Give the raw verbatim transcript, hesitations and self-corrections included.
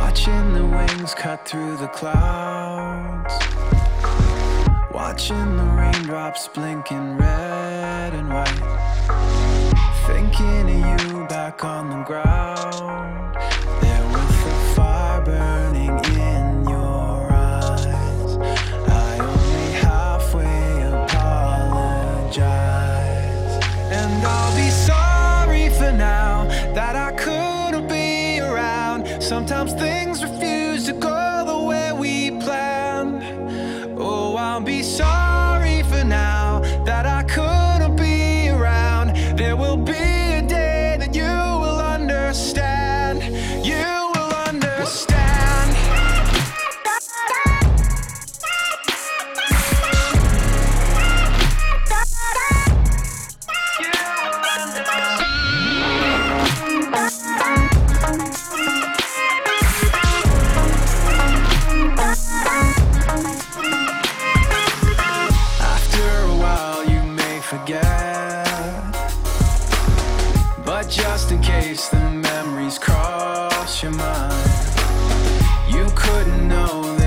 Watching the wings cut through the clouds, watching the raindrops blinking red and white, thinking of you back on the ground, there with the fire burning in your eyes. I only halfway apologize, and I'll be sorry for now that I couldn't be around. Sometimes things refuse to go the way we planned. Oh, I'll be sorry for now that I couldn't be around. There will be a day that you will understand. You will understand. You will understand. But just in case the memories cross your mind, you couldn't know